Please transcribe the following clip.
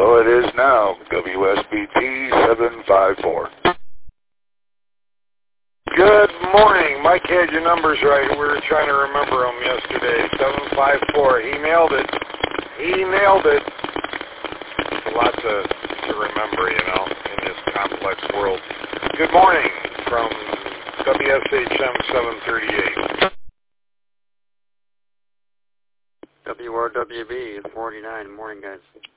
Well, it is now. WSBT 754. Good morning. Mike had your numbers right. We were trying to remember them yesterday. 754. He nailed it. He nailed it. It's a lot to remember, you know, in this complex world. Good morning from WSHM 738. WRWB 49. Morning, guys.